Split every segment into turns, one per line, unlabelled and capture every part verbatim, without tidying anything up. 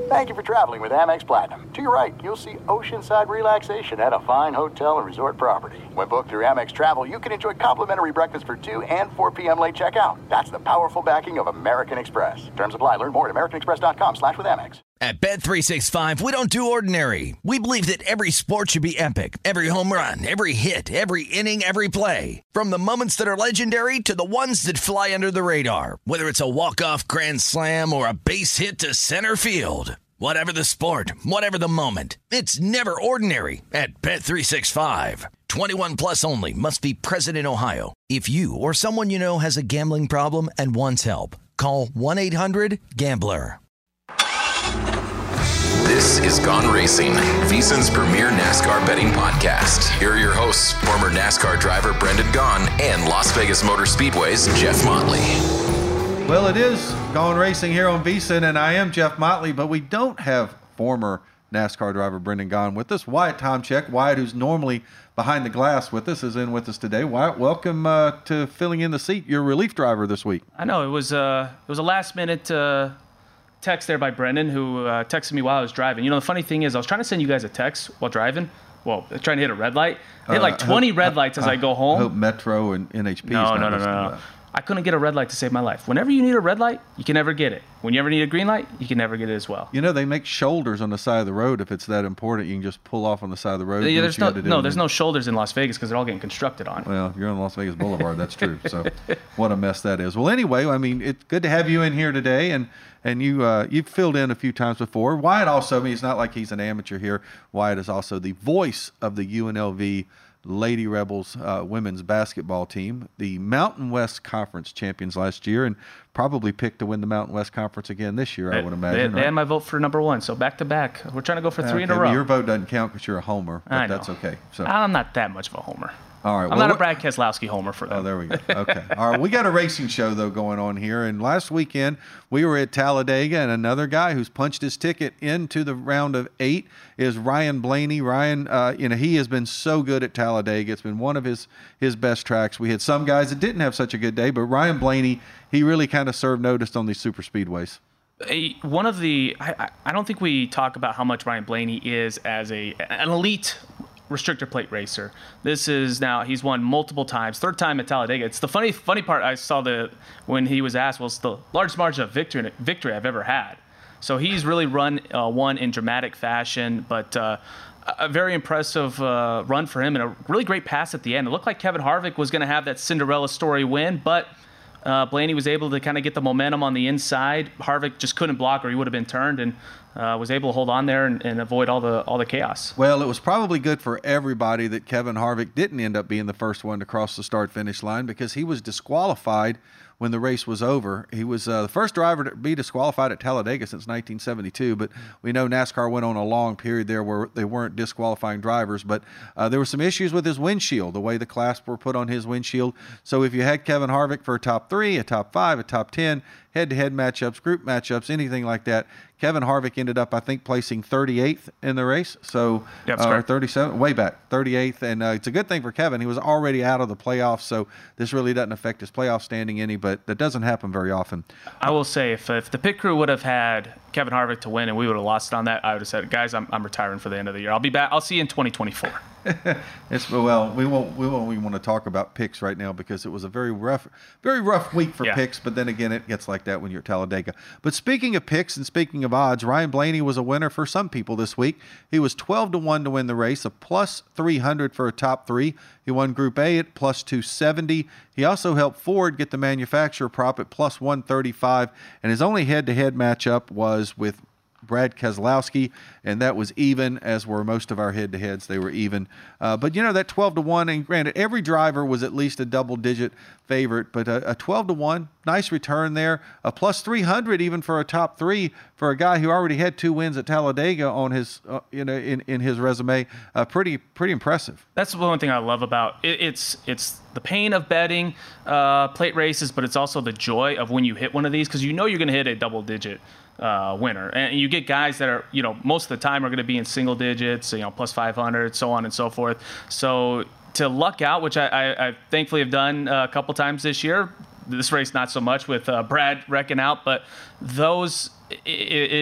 Thank you for traveling with Amex Platinum. To your right, you'll see oceanside relaxation at a fine hotel and resort property. When booked through Amex Travel, you can enjoy complimentary breakfast for two and four p.m. late checkout. That's the powerful backing of American Express. Terms apply. Learn more at americanexpress.com slash with Amex.
At Bet three sixty-five, we don't do ordinary. We believe that every sport should be epic. Every home run, every hit, every inning, every play. From the moments that are legendary to the ones that fly under the radar. Whether it's a walk-off grand slam or a base hit to center field. Whatever the sport, whatever the moment, it's never ordinary at Bet three sixty-five. twenty-one plus only. Must be present in Ohio. If you or someone you know has a gambling problem and wants help, call one eight hundred gambler.
This is Gone Racing, VSiN's premier NASCAR betting podcast. Here are your hosts, former NASCAR driver Brendan Gaughan and Las Vegas Motor Speedway's Jeff Motley.
Well, it is Gone Racing here on VSiN, and I am Jeff Motley, but we don't have former NASCAR driver Brendan Gaughan with us. Wyatt Tomchek, Wyatt, who's normally behind the glass with us, is in with us today. Wyatt, welcome uh, to filling in the seat. You're relief driver this week.
I know it was uh, it was a last minute uh, text there by Brendan, who uh, texted me while I was driving. You know, the funny thing is, I was trying to send you guys a text while driving. Well, trying to hit a red light. I hit like twenty uh, hope, red lights as I, I go home.
I hope Metro and N H P.
No, no, no, no, no. I couldn't get a red light to save my life. Whenever you need a red light, you can never get it. When you ever need a green light, you can never get it as well.
You know, they make shoulders on the side of the road. If it's that important, you can just pull off on the side of the road.
Yeah, there's no, no, there's no shoulders in Las Vegas because they're all getting constructed on.
Well, you're on Las Vegas Boulevard. That's true. So what a mess that is. Well, anyway, I mean, it's good to have you in here today. And and you, uh, you've filled in a few times before. Wyatt also, I mean, it's not like he's an amateur here. Wyatt is also the voice of the U N L V Lady Rebels uh, women's basketball team, the Mountain West Conference champions last year, and probably picked to win the Mountain West Conference again this year, I would imagine.
They, they right? had my vote for number one, so back to back. We're trying to go for three okay, in a row.
Your vote doesn't count because you're a homer, but
I know.
That's okay. So
I'm not that much of a homer.
All right.
I'm
well,
not a Brad Keselowski homer for them.
Oh, there we go. Okay. All right. We got a racing show, though, going on here. And last weekend, we were at Talladega, and another guy who's punched his ticket into the round of eight is Ryan Blaney. Ryan, uh, you know, he has been so good at Talladega. It's been one of his, his best tracks. We had some guys that didn't have such a good day, but Ryan Blaney, he really kind of served notice on these super speedways.
A, one of the, I, I don't think we talk about how much Ryan Blaney is as a an elite restrictor plate racer. This is now, he's won multiple times, third time at Talladega. It's the funny funny part, I saw the when he was asked, well, it's the largest margin of victory victory I've ever had. So he's really run uh, one in dramatic fashion, but uh, a very impressive uh, run for him and a really great pass at the end. It looked like Kevin Harvick was going to have that Cinderella story win, but uh, Blaney was able to kind of get the momentum on the inside. Harvick just couldn't block or he would have been turned, and Uh, was able to hold on there and, and avoid all the all the chaos.
Well, it was probably good for everybody that Kevin Harvick didn't end up being the first one to cross the start-finish line because he was disqualified when the race was over. He was uh, the first driver to be disqualified at Talladega since nineteen seventy-two, but we know NASCAR went on a long period there where they weren't disqualifying drivers, but uh, there were some issues with his windshield, the way the clasps were put on his windshield. So if you had Kevin Harvick for a top three, a top five, a top ten, head-to-head matchups, group matchups, anything like that, Kevin Harvick ended up, I think, placing thirty-eighth in the race. So,
yep,
uh, or thirty-seven, way back, thirty-eighth. And uh, it's a good thing for Kevin. He was already out of the playoffs, so this really doesn't affect his playoff standing any, but that doesn't happen very often.
I will say, if if the pit crew would have had Kevin Harvick to win and we would have lost on that, I would have said, guys, I'm I'm retiring for the end of the year. I'll be back. I'll see you in twenty twenty-four.
It's well, we won't we won't even want to talk about picks right now because it was a very rough, very rough week for
yeah.
picks. But then again, it gets like that when you're at Talladega. But speaking of picks and speaking of odds, Ryan Blaney was a winner for some people this week. He was twelve to one to win the race, a plus three hundred for a top three. He won Group A at plus two seventy. He also helped Ford get the manufacturer prop at plus one thirty-five, and his only head-to-head matchup was with Brad Keselowski, and that was even, as were most of our head-to-heads. They were even. Uh, but, you know, that twelve to one, and granted, every driver was at least a double-digit favorite, but a, a twelve to one, nice return there. A plus three hundred even for a top three for a guy who already had two wins at Talladega on his, uh, you know, in, in his resume. Uh, pretty pretty impressive.
That's the one thing I love about it. It's it's the pain of betting uh, plate races, but it's also the joy of when you hit one of these because you know you're going to hit a double-digit Uh, winner. And you get guys that are, you know, most of the time are going to be in single digits, you know, plus five hundred, so on and so forth. So to luck out, which I, I, I thankfully have done a couple times this year, this race not so much with uh, Brad wrecking out, but those, it, it,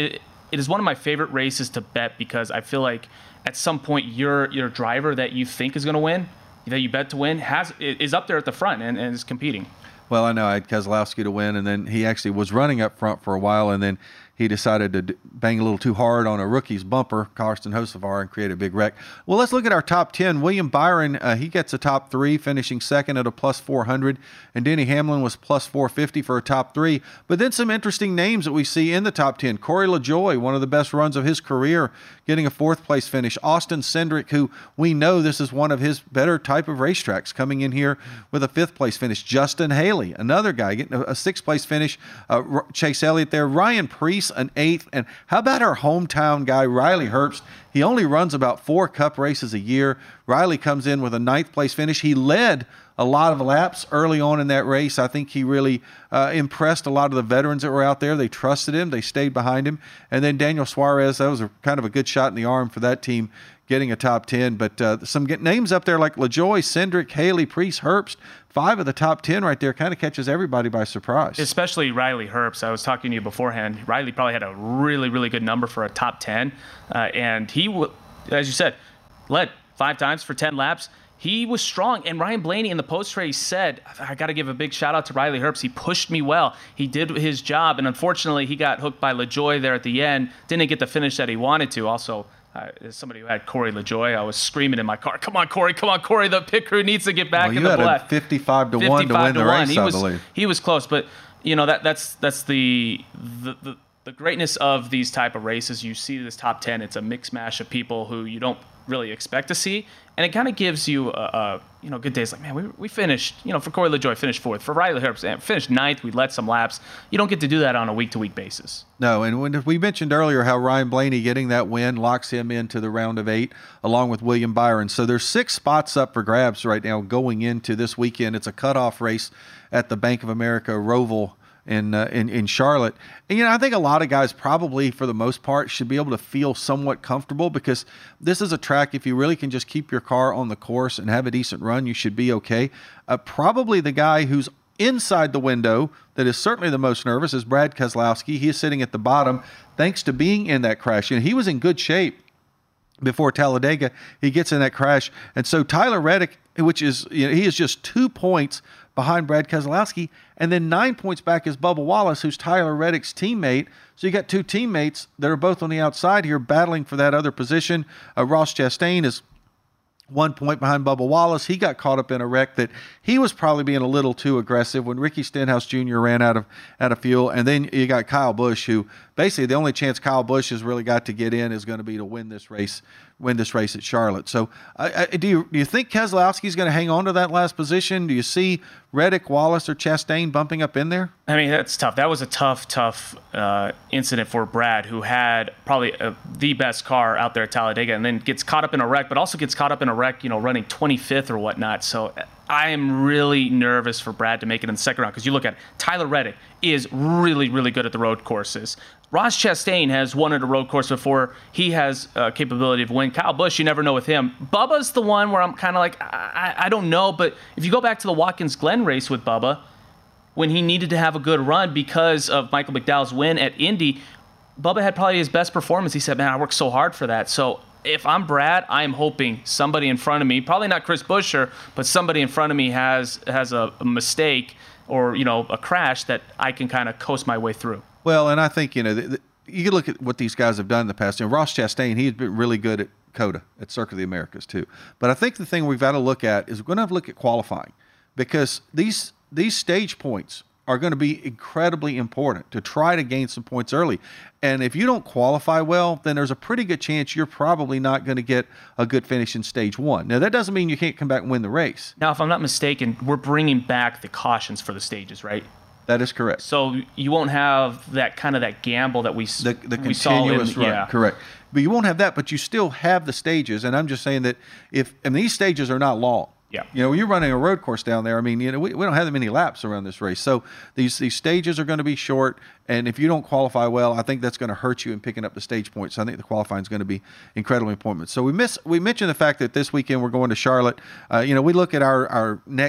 it is one of my favorite races to bet because I feel like at some point your your driver that you think is going to win, that you bet to win, has is up there at the front and, and is competing.
Well, I know I had Keselowski to win, and then he actually was running up front for a while, and then he decided to d- bang a little too hard on a rookie's bumper, Karsten Hocevar, and create a big wreck. Well, let's look at our top ten. William Byron, uh, he gets a top three, finishing second at a plus four hundred, and Denny Hamlin was plus four fifty for a top three. But then some interesting names that we see in the top ten. Corey LaJoie, one of the best runs of his career, getting a fourth place finish. Austin Cindric, who we know this is one of his better type of racetracks, coming in here with a fifth place finish. Justin Haley, another guy, getting a, a sixth place finish. Uh, Chase Elliott there. Ryan Preece, an eighth. And how about our hometown guy, Riley Herbst? He only runs about four cup races a year. Riley comes in with a ninth place finish. He led a lot of laps early on in that race. I think he really uh, impressed a lot of the veterans that were out there. They trusted him. They stayed behind him. And then Daniel Suarez, that was a, kind of a good shot in the arm for that team, getting a top ten. But uh, some get names up there like LaJoie, Cindric, Haley, Preece, Herbst. Five of the top ten right there kind of catches everybody by surprise.
Especially Riley Herbst. I was talking to you beforehand. Riley probably had a really, really good number for a top ten. Uh, and he, w- as you said, led five times for ten laps. He was strong. And Ryan Blaney in the post-race said, I got to give a big shout-out to Riley Herbst. He pushed me well. He did his job. And unfortunately, he got hooked by LaJoie there at the end. Didn't get the finish that he wanted to. Also, Uh, as somebody who had Corey LaJoie, I was screaming in my car, come on, Corey, come on, Corey, the pit crew needs to get back
well,
in the black.
You had a fifty-five to one to win the race,
he
I
was,
believe.
He was close, but, you know, that that's that's the, the, the, the greatness of these type of races. You see this top ten, it's a mix mash of people who you don't really expect to see, and it kind of gives you, a, a, you know, good days. Like, man, we we finished, you know, for Corey LaJoie, finished fourth. For Riley Herbst, finished ninth. We led some laps. You don't get to do that on a week-to-week basis.
No, and when we mentioned earlier how Ryan Blaney getting that win locks him into the round of eight, along with William Byron. So there's six spots up for grabs right now going into this weekend. It's a cutoff race at the Bank of America Roval in, uh, in in Charlotte. And, you know, I think a lot of guys probably, for the most part, should be able to feel somewhat comfortable because this is a track, if you really can just keep your car on the course and have a decent run, you should be okay. Uh, probably the guy who's inside the window that is certainly the most nervous is Brad Keselowski. He is sitting at the bottom thanks to being in that crash. You know, he was in good shape before Talladega. He gets in that crash. And so Tyler Reddick, which is, you know, he is just two points behind Brad Keselowski, and then nine points back is Bubba Wallace, who's Tyler Reddick's teammate. So you got two teammates that are both on the outside here battling for that other position. Uh, Ross Chastain is one point behind Bubba Wallace. He got caught up in a wreck that he was probably being a little too aggressive when Ricky Stenhouse Junior ran out of out of fuel. And then you got Kyle Busch, who basically the only chance Kyle Busch has really got to get in is going to be to win this race, win this race at Charlotte. So uh, do you do you think Keselowski's going to hang on to that last position? Do you see Reddick, Wallace, or Chastain bumping up in there?
I mean, that's tough. That was a tough, tough uh, incident for Brad, who had probably uh, the best car out there at Talladega, and then gets caught up in a wreck, but also gets caught up in a wreck, you know, running twenty-fifth or whatnot. So I am really nervous for Brad to make it in the second round because you look at it, Tyler Reddick is really, really good at the road courses. Ross Chastain has won at a road course before. He has uh, capability of winning. Kyle Busch, you never know with him. Bubba's the one where I'm kind of like, I, I don't know. But if you go back to the Watkins Glen race with Bubba, when he needed to have a good run because of Michael McDowell's win at Indy, Bubba had probably his best performance. He said, man, I worked so hard for that. So if I'm Brad, I'm hoping somebody in front of me, probably not Chris Buescher, but somebody in front of me has has a, a mistake or, you know, a crash that I can kind of coast my way through.
Well, and I think, you know, the, the, you can look at what these guys have done in the past. You know, Ross Chastain, he's been really good at COTA, at Circuit of the Americas too. But I think the thing we've got to look at is we're going to have to look at qualifying because these these stage points are going to be incredibly important to try to gain some points early. And if you don't qualify well, then there's a pretty good chance you're probably not going to get a good finish in stage one. Now, that doesn't mean you can't come back and win the race.
Now, if I'm not mistaken, we're bringing back the cautions for the stages, right?
That is correct.
So you won't have that kind of that gamble that we,
the, the
we saw in,
continuous run.
Yeah.
Correct. But you won't have that, but you still have the stages. And I'm just saying that if, and these stages are not long.
Yeah.
You know, you're running a road course down there. I mean, you know, we, we don't have that many laps around this race. So these these stages are going to be short. And if you don't qualify well, I think that's going to hurt you in picking up the stage points. So I think the qualifying is going to be incredibly important. So we miss we mentioned the fact that this weekend we're going to Charlotte. Uh, you know, we look at our, our next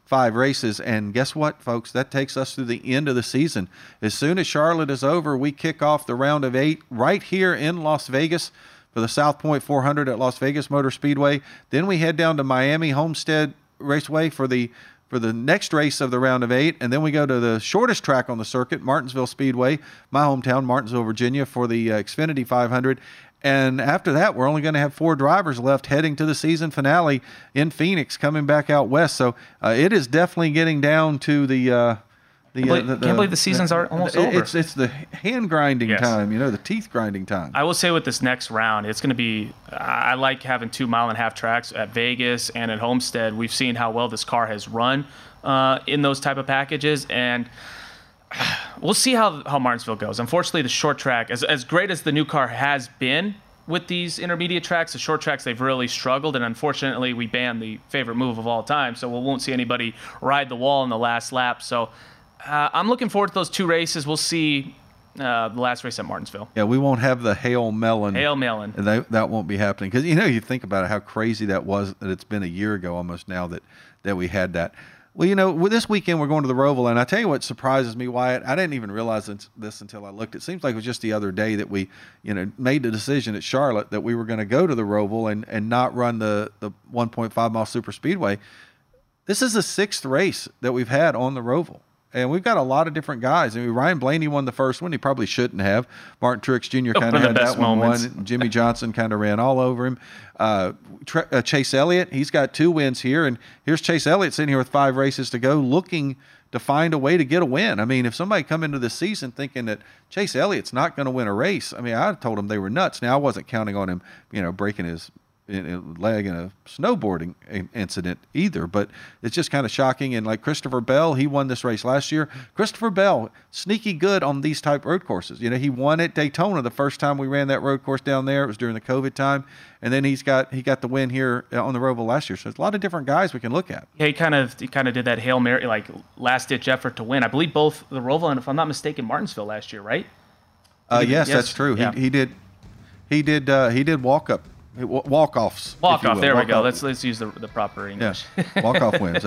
five races. And guess what, folks? That takes us through the end of the season. As soon as Charlotte is over, we kick off the round of eight right here in Las Vegas for the South Point four hundred at Las Vegas Motor Speedway. Then we head down to Miami Homestead Raceway for the for the next race of the round of eight, and then we go to the shortest track on the circuit, Martinsville Speedway, my hometown, Martinsville, Virginia, for the uh, Xfinity five hundred. And after that, we're only going to have four drivers left heading to the season finale in Phoenix, coming back out west. So uh, it is definitely getting down to the uh, the,
can't, believe,
uh, the, the
can't believe the seasons
the,
are almost
the,
over.
It's it's the hand grinding
yes.
time, you know, the teeth grinding time.
I will say with this next round, it's going to be. I like having two mile and a half tracks at Vegas and at Homestead. We've seen how well this car has run uh, in those type of packages, and we'll see how how Martinsville goes. Unfortunately, the short track, as as great as the new car has been with these intermediate tracks, the short tracks, they've really struggled, and unfortunately we banned the favorite move of all time, so we won't see anybody ride the wall in the last lap. So uh, I'm looking forward to those two races. We'll see uh, the last race at Martinsville.
Yeah, we won't have the Hail Melon.
Hail Melon.
That, that won't be happening. Because, you know, you think about it, how crazy that was, that it's been a year ago almost now that, that we had that. Well, you know, with this weekend we're going to the Roval, and I tell you what surprises me, Wyatt. I didn't even realize this until I looked. It seems like it was just the other day that we, you know, made the decision at Charlotte that we were going to go to the Roval and, and not run the, the one point five mile super speedway. This is the sixth race that we've had on the Roval. And we've got a lot of different guys. I mean, Ryan Blaney won the first one. He probably shouldn't have. Martin Truex Junior kind of had that one won. Jimmy Johnson kind of ran all over him. Uh, Tre- uh, Chase Elliott, he's got two wins here. And here's Chase Elliott sitting here with five races to go, looking to find a way to get a win. I mean, if somebody come into this season thinking that Chase Elliott's not going to win a race, I mean, I told them they were nuts. Now, I wasn't counting on him, you know, breaking his leg in a snowboarding incident either, but it's just kind of shocking. And like Christopher Bell, he won this race last year. Christopher Bell, sneaky good on these type road courses. You know, he won at Daytona the first time we ran that road course down there. It was during the COVID time, and then he's got he got the win here on the Roval last year. So there's a lot of different guys we can look at.
Yeah, he kind of he kind of did that Hail Mary, like last ditch effort to win. I believe both the Roval and, if I'm not mistaken, Martinsville last year, right?
Uh, yes, yes, that's true. Yeah. He he did he did uh, he did walk up. Walk-offs.
Walk-off, there Walk we go. Off. Let's let's use the, the proper English.
Yeah. Walk-off wins,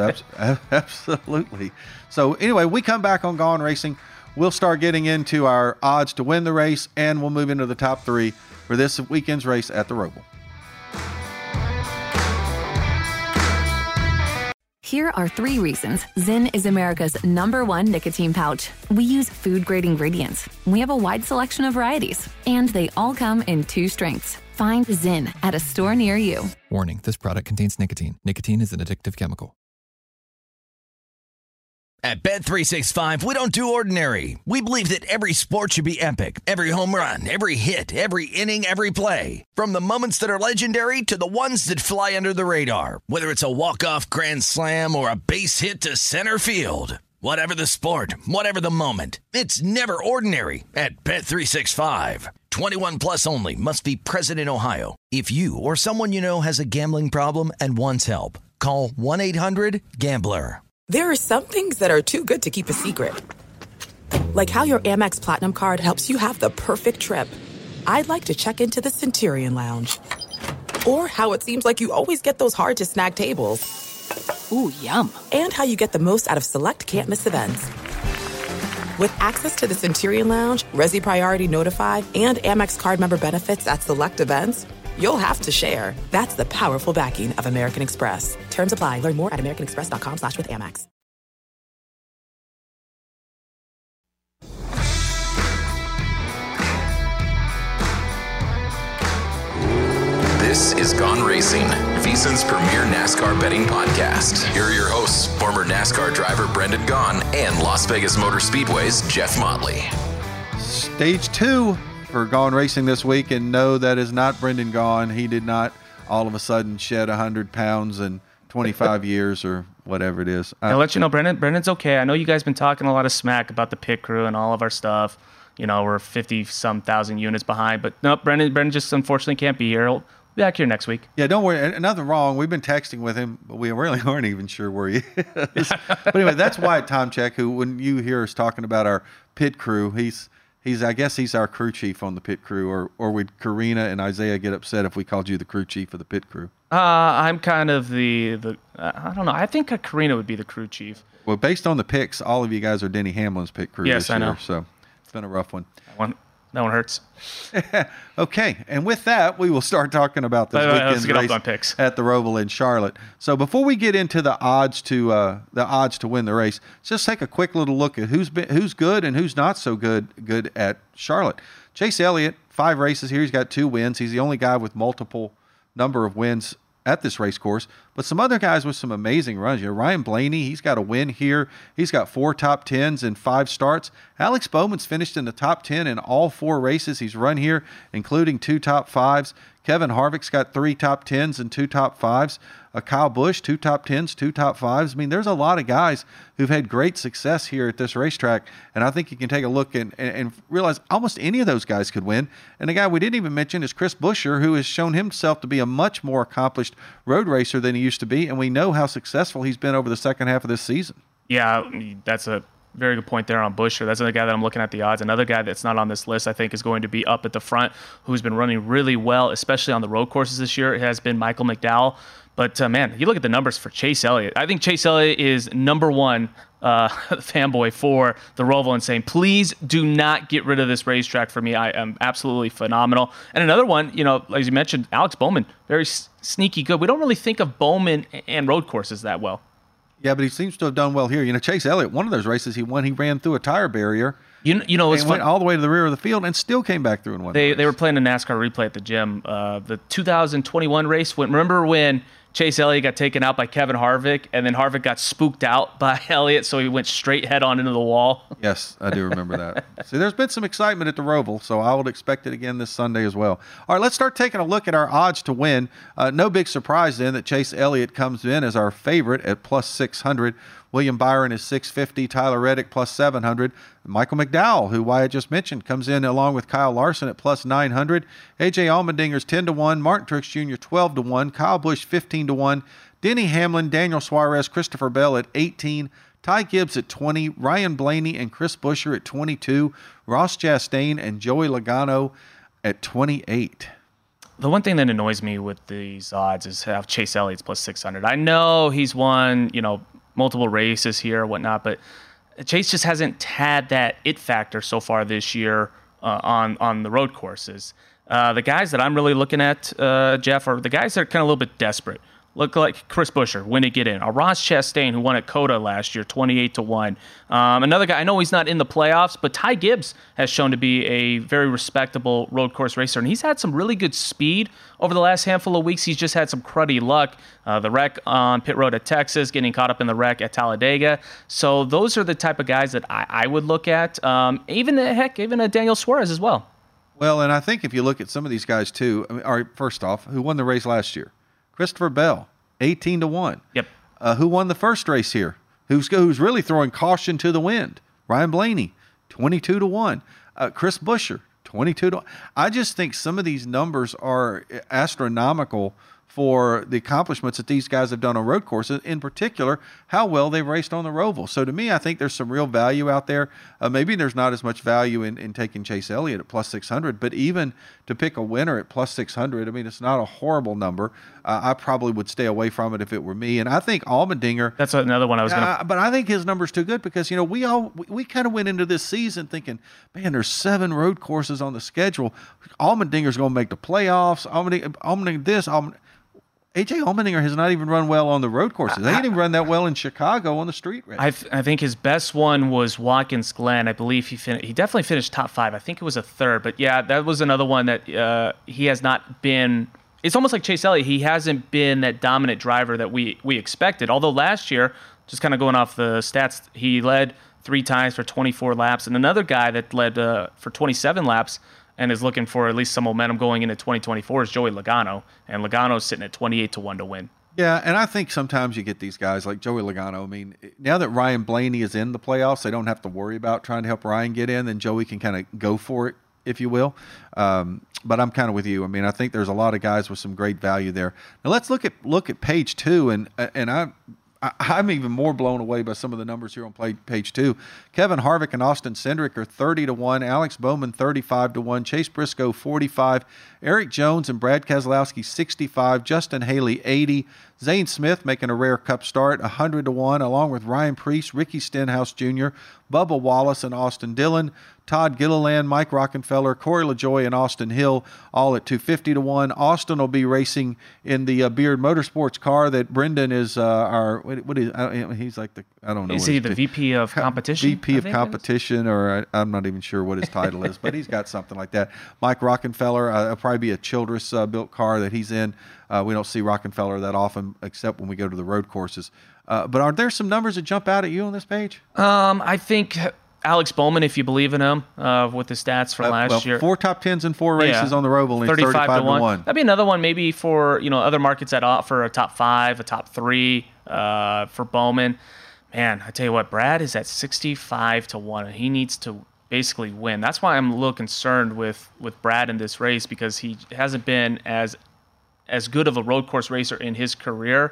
absolutely. So anyway, we come back on Gone Racing. We'll start getting into our odds to win the race, and we'll move into the top three for this weekend's race at the Roval.
Here are three reasons Zyn is America's number one nicotine pouch. We use food-grade ingredients. We have a wide selection of varieties, and they all come in two strengths. Find Zyn at a store near you.
Warning, this product contains nicotine. Nicotine is an addictive chemical.
At Bet three sixty-five, we don't do ordinary. We believe that every sport should be epic. Every home run, every hit, every inning, every play. From the moments that are legendary to the ones that fly under the radar. Whether it's a walk-off grand slam or a base hit to center field. Whatever the sport, whatever the moment, it's never ordinary at Bet three sixty-five. twenty-one plus only. Must be present in Ohio. If you or someone you know has a gambling problem and wants help, call one eight hundred gambler.
There are some things that are too good to keep a secret. Like how your Amex Platinum card helps you have the perfect trip. I'd like to check into the Centurion Lounge. Or how it seems like you always get those hard-to-snag tables.
Ooh, yum.
And how you get the most out of select can't-miss events. With access to the Centurion Lounge, Resi Priority Notified, and Amex card member benefits at select events, you'll have to share. That's the powerful backing of American Express. Terms apply. Learn more at americanexpress.com slash with Amex.
This is Gone Racing, VSiN's premier NASCAR betting podcast. Here are your hosts, former NASCAR driver Brendan Gaughan and Las Vegas Motor Speedway's Jeff Motley.
Stage two for Gone Racing this week, and no, that is not Brendan Gaughan. He did not all of a sudden shed one hundred pounds in twenty-five years or whatever it is.
I'll let you know, Brendan. Brendan's okay. I know you guys been talking a lot of smack about the pit crew and all of our stuff. You know, we're fifty-some thousand units behind, but no, Brendan, Brendan just unfortunately can't be here. He'll be back here next week.
Yeah, don't worry. Nothing wrong. We've been texting with him, but we really aren't even sure where he is. But anyway, that's Wyatt Tomchek, who, when you hear us talking about our pit crew, he's He's, I guess he's our crew chief on the pit crew, or or would Karina and Isaiah get upset if we called you the crew chief of the pit crew?
Uh, I'm kind of the, the uh, I don't know. I think uh, Karina would be the crew chief.
Well, based on the picks, all of you guys are Denny Hamlin's pit crew
Yes,
this
I
year,
know.
so it's been a rough one.
That one, that one hurts.
Okay, and with that, we will start talking about this
Wait, wait, let's
weekend's
get off
race
on picks.
at the Roval in Charlotte. So before we get into the odds to uh, the odds to win the race, just take a quick little look at who's been, who's good and who's not so good good at Charlotte. Chase Elliott, five races here. He's got two wins. He's the only guy with multiple number of wins at this race course, but some other guys with some amazing runs. You know, Ryan Blaney, he's got a win here. He's got four top tens and five starts. Alex Bowman's finished in the top ten in all four races he's run here, including two top fives. Kevin Harvick's got three top tens and two top fives. Uh, Kyle Busch, two top tens, two top fives. I mean, there's a lot of guys who've had great success here at this racetrack, and I think you can take a look and, and, and realize almost any of those guys could win. And the guy we didn't even mention is Chris Buescher, who has shown himself to be a much more accomplished road racer than he used to be, and we know how successful he's been over the second half of this season.
Yeah, that's a very good point there on Buescher. That's another guy that I'm looking at the odds. Another guy that's not on this list, I think, is going to be up at the front, who's been running really well, especially on the road courses this year. It has been Michael McDowell. But, uh, man, you look at the numbers for Chase Elliott. I think Chase Elliott is number one uh, fanboy for the Roval and saying, please do not get rid of this racetrack for me. I am absolutely phenomenal. And another one, you know, as you mentioned, Alex Bowman, very s- sneaky good. We don't really think of Bowman and road courses that well.
Yeah, but he seems to have done well here. You know, Chase Elliott, one of those races he won, he ran through a tire barrier.
You, you know, it's
and went all the way to the rear of the field and still came back through and won.
They
the
they were playing a NASCAR replay at the gym. Uh, the two thousand twenty-one race. When remember when Chase Elliott got taken out by Kevin Harvick, and then Harvick got spooked out by Elliott, so he went straight head on into the wall.
Yes, I do remember that. See, there's been some excitement at the Roval, so I would expect it again this Sunday as well. All right, let's start taking a look at our odds to win. Uh, no big surprise then that Chase Elliott comes in as our favorite at plus six hundred. William Byron is six fifty. Tyler Reddick plus seven hundred. Michael McDowell, who Wyatt just mentioned, comes in along with Kyle Larson at plus nine hundred. A J Allmendinger's ten to one. Martin Truex Junior twelve to one. Kyle Busch fifteen to one. Denny Hamlin, Daniel Suarez, Christopher Bell at eighteen. Ty Gibbs at twenty. Ryan Blaney and Chris Buescher at twenty-two. Ross Chastain and Joey Logano at twenty-eight.
The one thing that annoys me with these odds is how Chase Elliott's plus six hundred. I know he's won, you know, multiple races here, whatnot, but Chase just hasn't had that it factor so far this year uh, on on the road courses. Uh, the guys that I'm really looking at, uh, Jeff, are the guys that are kind of a little bit desperate. Look like Chris Buescher, when to get in. A Ross Chastain, who won at COTA last year, twenty-eight to one. Um, another guy, I know he's not in the playoffs, but Ty Gibbs has shown to be a very respectable road course racer, and he's had some really good speed over the last handful of weeks. He's just had some cruddy luck. Uh, the wreck on pit road at Texas, getting caught up in the wreck at Talladega. So those are the type of guys that I, I would look at. Um, even, heck, even a Daniel Suarez as well.
Well, and I think if you look at some of these guys too, I mean, all right, first off, who won the race last year? Christopher Bell, eighteen to one.
Yep.
Uh, who won the first race here? Who's who's really throwing caution to the wind? Ryan Blaney, twenty-two to one. Uh, Chris Buescher, twenty-two to one. I just think some of these numbers are astronomical for the accomplishments that these guys have done on road courses, in particular, how well they've raced on the Roval. So to me, I think there's some real value out there. Uh, maybe there's not as much value in, in taking Chase Elliott at plus six hundred, but even to pick a winner at plus six hundred, I mean, it's not a horrible number. Uh, I probably would stay away from it if it were me. And I think Allmendinger...
That's another one I was going to...
Uh, but I think his number's too good because, you know, we all we, we kind of went into this season thinking, man, there's seven road courses on the schedule. Allmendinger's going to make the playoffs. Allmendinger, Allmendinger this, Allmendinger... A J Allmendinger has not even run well on the road courses. They didn't even run that well in Chicago on the street race.
I, th- I think his best one was Watkins Glen. I believe he fin- he definitely finished top five. I think it was a third. But, yeah, that was another one that uh, he has not been – it's almost like Chase Elliott. He hasn't been that dominant driver that we, we expected. Although last year, just kind of going off the stats, he led three times for twenty-four laps. And another guy that led uh, for twenty-seven laps – and is looking for at least some momentum going into twenty twenty-four is Joey Logano. And Logano's sitting at twenty-eight to one to win.
Yeah, and I think sometimes you get these guys like Joey Logano. I mean, now that Ryan Blaney is in the playoffs, they don't have to worry about trying to help Ryan get in. Then Joey can kind of go for it, if you will. Um, but I'm kind of with you. I mean, I think there's a lot of guys with some great value there. Now let's look at look at page two, and and I I, I'm even more blown away by some of the numbers here on play, page two. Kevin Harvick and Austin Cindric are thirty to one. Alex Bowman thirty-five to one. Chase Briscoe forty-five. Eric Jones and Brad Keselowski sixty-five. Justin Haley eighty. Zane Smith making a rare Cup start one hundred to one, along with Ryan Preece, Ricky Stenhouse Junior, Bubba Wallace, and Austin Dillon. Todd Gilliland, Mike Rockenfeller, Corey LaJoie, and Austin Hill, all at two fifty to one. Austin will be racing in the uh, Beard Motorsports car that Brendan is uh, our, what, what is, I, he's like the, I don't know.
Is
what
he the V P of competition?
V P of competition, or I, I'm not even sure what his title is, but he's got something like that. Mike Rockenfeller, uh, it'll probably be a Childress uh, built car that he's in. Uh, we don't see Rockenfeller that often, except when we go to the road courses. Uh, but are there some numbers that jump out at you on this page?
Um, I think Alex Bowman, if you believe in him, uh, with the stats from
uh,
last
well,
year.
Four top tens and four races
yeah.
on the Roval, and thirty-five, thirty-five to one. one.
That'd be another one maybe for, you know, other markets that offer a top five, a top three uh, for Bowman. Man, I tell you what, Brad is at sixty-five to one, and he needs to basically win. That's why I'm a little concerned with, with Brad in this race, because he hasn't been as as good of a road course racer in his career.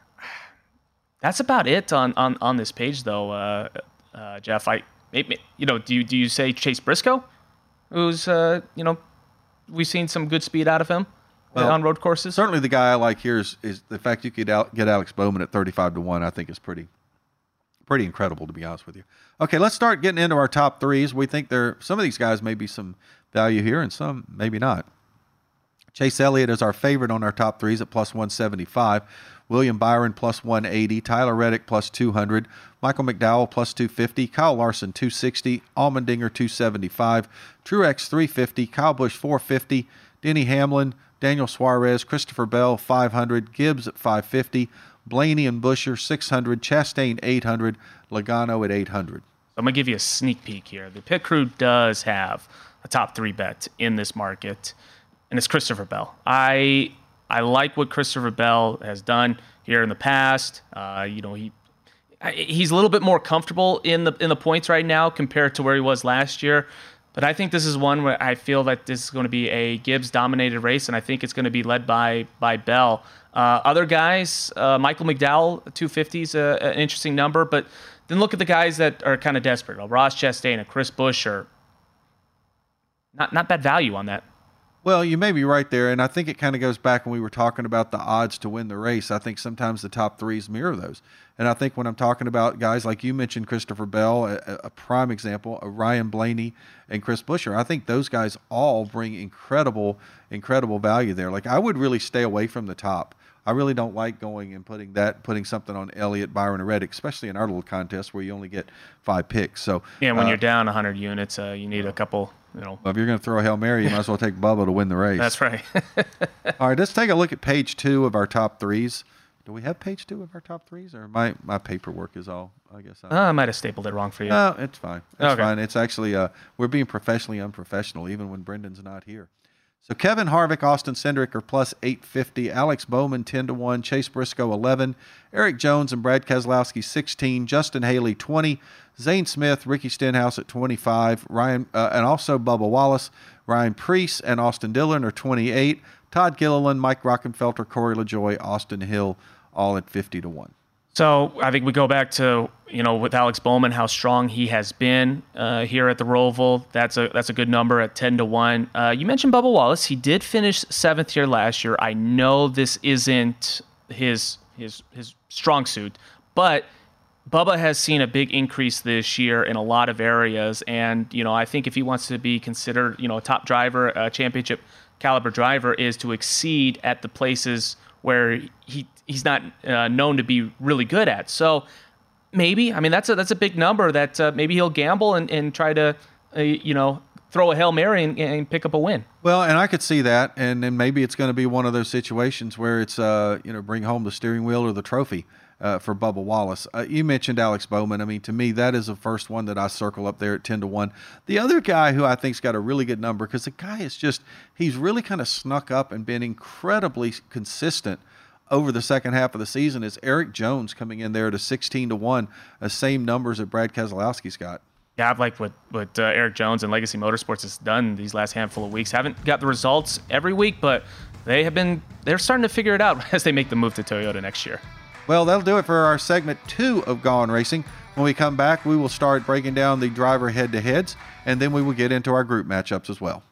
That's about it on, on, on this page, though, uh, uh, Jeff. I maybe, you know, do you do you say Chase Briscoe, who's uh, you know, we've seen some good speed out of him well, on road courses?
Certainly, the guy I like here is, is the fact you could out, get Alex Bowman at thirty-five to one. I think is pretty pretty incredible, to be honest with you. Okay, let's start getting into our top threes. We think there some of these guys may be some value here, and some maybe not. Chase Elliott is our favorite on our top threes at plus one seventy-five. William Byron plus one eighty. Tyler Reddick plus two hundred. Michael McDowell plus two fifty. Kyle Larson two sixty. Allmendinger two seventy-five. Truex three fifty. Kyle Busch four fifty. Denny Hamlin, Daniel Suarez, Christopher Bell five hundred. Gibbs at five fifty. Blaney and Buescher six hundred. Chastain eight hundred. Logano at eight hundred.
I'm going to give you a sneak peek here. The pit crew does have a top three bet in this market, and it's Christopher Bell. I I like what Christopher Bell has done here in the past. Uh, you know, he he's a little bit more comfortable in the in the points right now compared to where he was last year. But I think this is one where I feel that this is going to be a Gibbs-dominated race, and I think it's going to be led by by Bell. Uh, other guys, uh, Michael McDowell, two fifty is a, an interesting number, but then look at the guys that are kind of desperate. Well, Ross Chastain and Chris Buescher, not not bad value on that.
Well, you may be right there, and I think it kind of goes back when we were talking about the odds to win the race. I think sometimes the top threes mirror those. And I think when I'm talking about guys like you mentioned, Christopher Bell, a, a prime example, a Ryan Blaney and Chris Buescher, I think those guys all bring incredible, incredible value there. Like, I would really stay away from the top. I really don't like going and putting that, putting something on Elliott, Byron, or Reddick, especially in our little contest where you only get five picks. So
yeah, when
uh,
you're down one hundred units, uh, you need a couple. You know,
well, if you're going to throw a Hail Mary, you might as well take Bubba to win the race.
That's right.
All right, let's take a look at page two of our top threes. Do we have page two of our top threes, or my, my paperwork is all? I guess I,
uh, I might have stapled it wrong for you.
No, it's fine. It's
okay.
fine. It's actually uh, we're being professionally unprofessional, even when Brendan's not here. So Kevin Harvick, Austin Cindric are plus eight fifty. Alex Bowman ten to one. Chase Briscoe eleven. Eric Jones and Brad Keselowski sixteen. Justin Haley twenty. Zane Smith, Ricky Stenhouse at twenty-five. Ryan uh, and also Bubba Wallace, Ryan Preece, and Austin Dillon are twenty-eight. Todd Gilliland, Mike Rockenfeller, Corey LaJoie, Austin Hill, all at fifty to one.
So I think we go back to, you know, with Alex Bowman, how strong he has been uh, here at the Roval. That's a that's a good number at ten to one. Uh, you mentioned Bubba Wallace. He did finish seventh here last year. I know this isn't his his his strong suit, but Bubba has seen a big increase this year in a lot of areas. And, you know, I think if he wants to be considered, you know, a top driver, a championship caliber driver, is to exceed at the places where he he's not uh, known to be really good at. So maybe, I mean, that's a that's a big number that uh, maybe he'll gamble and, and try to, uh, you know, throw a Hail Mary and, and pick up a win.
Well, and I could see that, and then maybe it's going to be one of those situations where it's, uh, you know, bring home the steering wheel or the trophy uh, for Bubba Wallace. Uh, you mentioned Alex Bowman. I mean, to me, that is the first one that I circle up there at ten to one. The other guy who I think's got a really good number, because the guy is just, he's really kind of snuck up and been incredibly consistent over the second half of the season, is Eric Jones coming in there to sixteen to one, the same numbers that Brad Keselowski's got.
Yeah, I've liked what, what uh, Eric Jones and Legacy Motorsports has done these last handful of weeks. Haven't got the results every week, but they have been, they're starting to figure it out as they make the move to Toyota next year.
Well, that'll do it for our segment two of Gone Racing. When we come back, we will start breaking down the driver head-to-heads, and then we will get into our group matchups as well.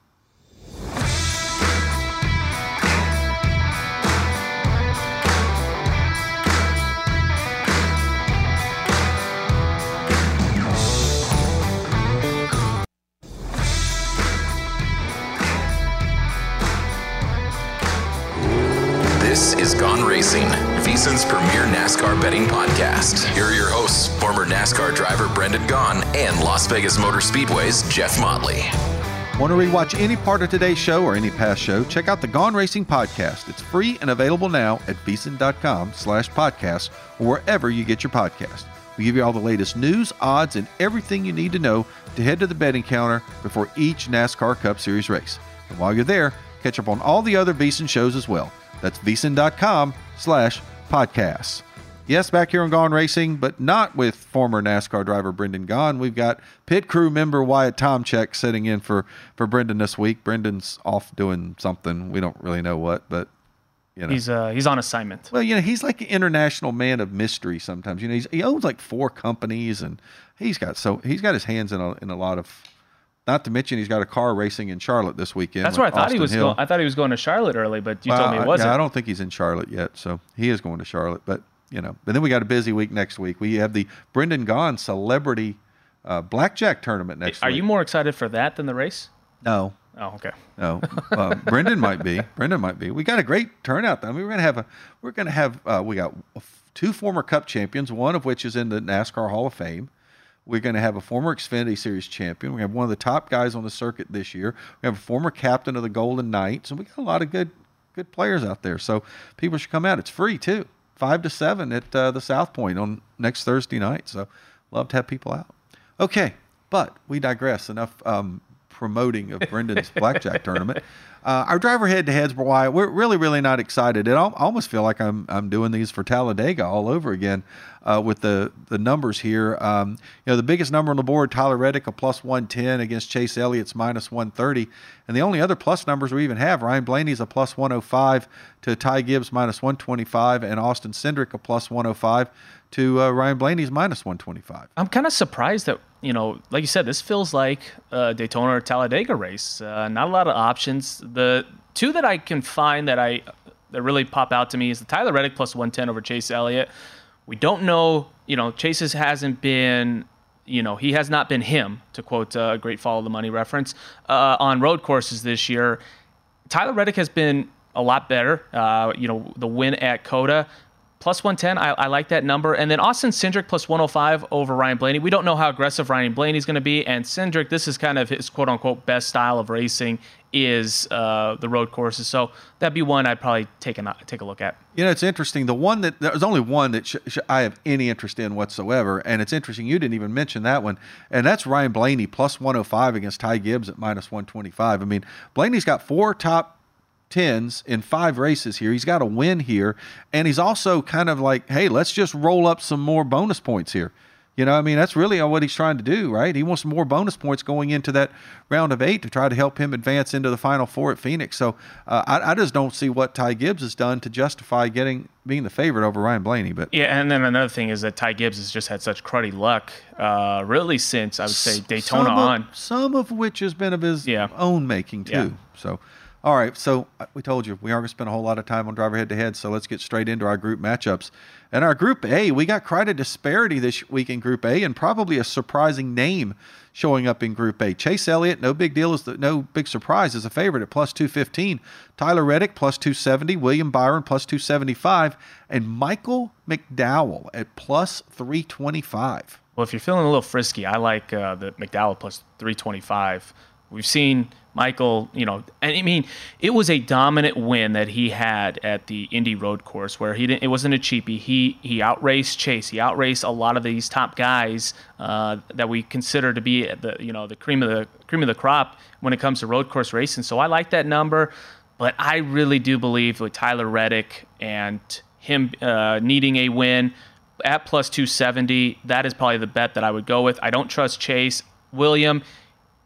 This is Gone Racing, VSiN's premier NASCAR betting podcast. Here are your hosts, former NASCAR driver Brendan Gaughan and Las Vegas Motor Speedway's Jeff Motley.
Want to rewatch any part of today's show or any past show? Check out the Gone Racing podcast. It's free and available now at VSiN.com slash podcast or wherever you get your podcast. We give you all the latest news, odds, and everything you need to know to head to the betting counter before each NASCAR Cup Series race. And while you're there, catch up on all the other VSiN shows as well. That's VSiN.com slash podcasts. Yes, back here on Gone Racing, but not with former NASCAR driver Brendan Gaughan. We've got pit crew member Wyatt Tomchek sitting in for, for Brendan this week. Brendan's off doing something. We don't really know what, but you know.
He's uh, he's on assignment.
Well, you know, he's like an international man of mystery sometimes. You know, he's, he owns like four companies, and he's got so he's got his hands in a, in a lot of. Not to mention, he's got a car racing in Charlotte this weekend.
That's where I thought
Austin
he was.
Hill.
Go- I thought he was going to Charlotte early, but you
well,
told me it wasn't.
Yeah, I don't think he's in Charlotte yet, so he is going to Charlotte. But you know, but then we got a busy week next week. We have the Brendan Gaughan Celebrity uh, Blackjack Tournament next
Are
week.
Are you more excited for that than the race?
No.
Oh, okay.
No, uh, Brendan might be. Brendan might be. We got a great turnout. Though. I mean, we're gonna have a. We're gonna have. Uh, we got two former Cup champions, one of which is in the NASCAR Hall of Fame. We're going to have a former Xfinity Series champion. We have one of the top guys on the circuit this year. We have a former captain of the Golden Knights, and we got a lot of good, good players out there. So people should come out. It's free too, five to seven at uh, the South Point on next Thursday night. So love to have people out. Okay, but we digress. Enough um, promoting of Brendan's blackjack tournament. Uh, our driver head-to-heads, why we're really, really not excited. It al- I almost feel like I'm I'm doing these for Talladega all over again uh, with the the numbers here. Um, you know, the biggest number on the board, Tyler Reddick, a plus one ten against Chase Elliott's minus one thirty. And the only other plus numbers we even have, Ryan Blaney's a plus one oh five to Ty Gibbs minus one twenty-five, and Austin Cindric a plus one oh five to uh, Ryan Blaney's minus one twenty-five.
I'm kind of surprised that, you know, like you said, this feels like a Daytona or Talladega race. Uh, not a lot of options. The two that I can find that I that really pop out to me is the Tyler Reddick plus one ten over Chase Elliott. We don't know, you know, Chase hasn't been, you know, he has not been him, to quote a great Follow the Money reference, uh, on road courses this year. Tyler Reddick has been a lot better. Uh, you know, the win at COTA. Plus one ten, I, I like that number. And then Austin Cindric plus one oh five over Ryan Blaney. We don't know how aggressive Ryan Blaney's going to be. And Cindric, this is kind of his quote-unquote best style of racing is uh, the road courses. So that'd be one I'd probably take a, take a look at.
You know, it's interesting. The one that, there's only one that sh- sh- I have any interest in whatsoever. And it's interesting, you didn't even mention that one. And that's Ryan Blaney plus one oh five against Ty Gibbs at minus one twenty-five. I mean, Blaney's got four top tens in five races here. He's got a win here, and he's also kind of like, hey, let's just roll up some more bonus points here. You know, I mean, that's really what he's trying to do, right? He wants more bonus points going into that round of eight to try to help him advance into the Final Four at Phoenix. So uh, I, I just don't see what Ty Gibbs has done to justify getting being the favorite over Ryan Blaney. But
yeah, and then another thing is that Ty Gibbs has just had such cruddy luck, uh, really since I would say Daytona
some of,
on.
Some of which has been of his
yeah.
own making too.
Yeah.
So. All right, so we told you we aren't going to spend a whole lot of time on driver head-to-head, so let's get straight into our group matchups. And our Group A, we got quite a disparity this week in Group A, and probably a surprising name showing up in Group A. Chase Elliott, no big deal, is the, no big surprise, is a favorite at plus two fifteen. Tyler Reddick, plus two seventy. William Byron, plus two seventy-five. And Michael McDowell at plus three twenty-five.
Well, if you're feeling a little frisky, I like uh, the McDowell plus three twenty-five. We've seen Michael, you know, and I mean, it was a dominant win that he had at the Indy Road Course where he didn't. It wasn't a cheapie. He he outraced Chase. He outraced a lot of these top guys uh, that we consider to be the you know the cream of the cream of the crop when it comes to road course racing. So I like that number, but I really do believe with Tyler Reddick and him uh, needing a win at plus two seventy, that is probably the bet that I would go with. I don't trust Chase. William,